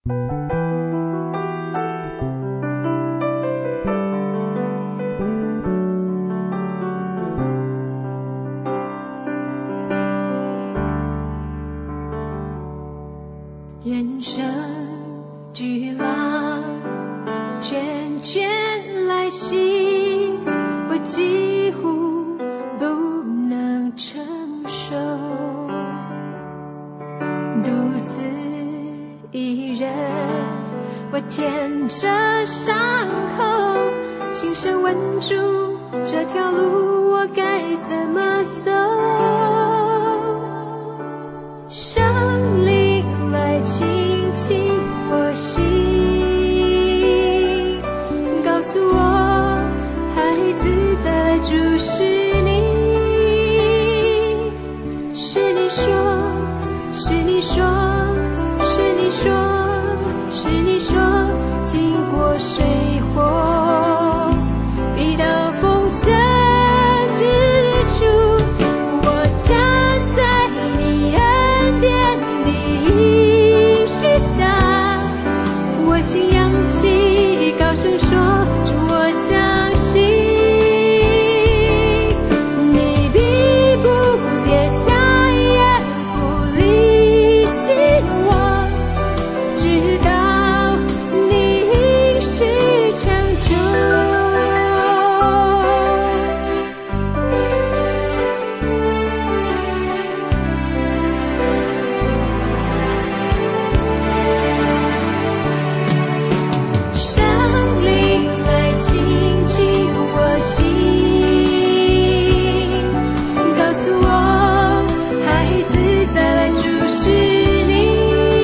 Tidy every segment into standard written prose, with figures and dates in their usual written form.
人生巨浪卷卷来袭，我几乎不能承受，独自一人，我舔着伤口，亲身问主，这条路我该怎么走？生灵来亲亲我心，告诉我孩子在注视你，是你说，是你说，是你说，是你说，经过水火必到丰盛之处，我站在你恩典的荫下，我心扬起高声说，主我相信，你必不撇下也不离弃我，直到你应许成就。生灵来亲亲我心，告诉我孩子再来注视你，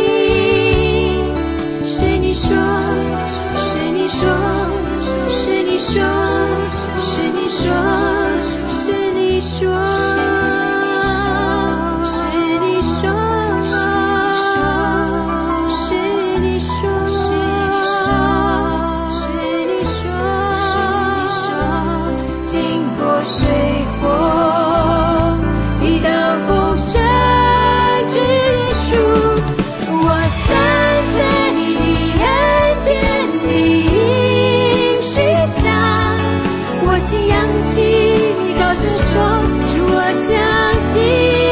是你说，是你说，是你说，是你说，是你说，是你说，是你说，是你说，经过水火必到丰盛之处，我站在你的恩典的荫下，我心扬起高声说，主我相信，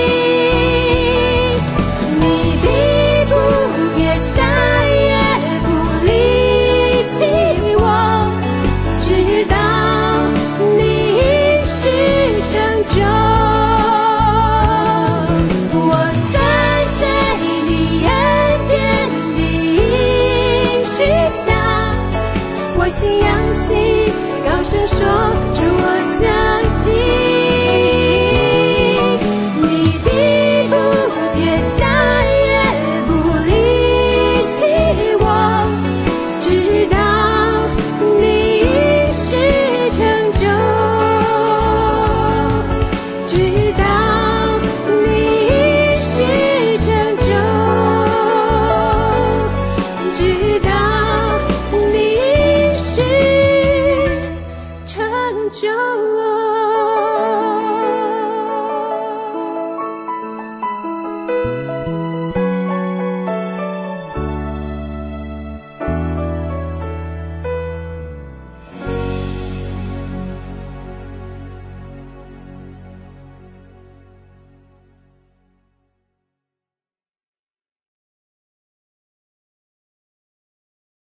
你必不撇下也不离弃我，直到你应许成就。我站在你恩典的荫下，我心扬起高声说，主我相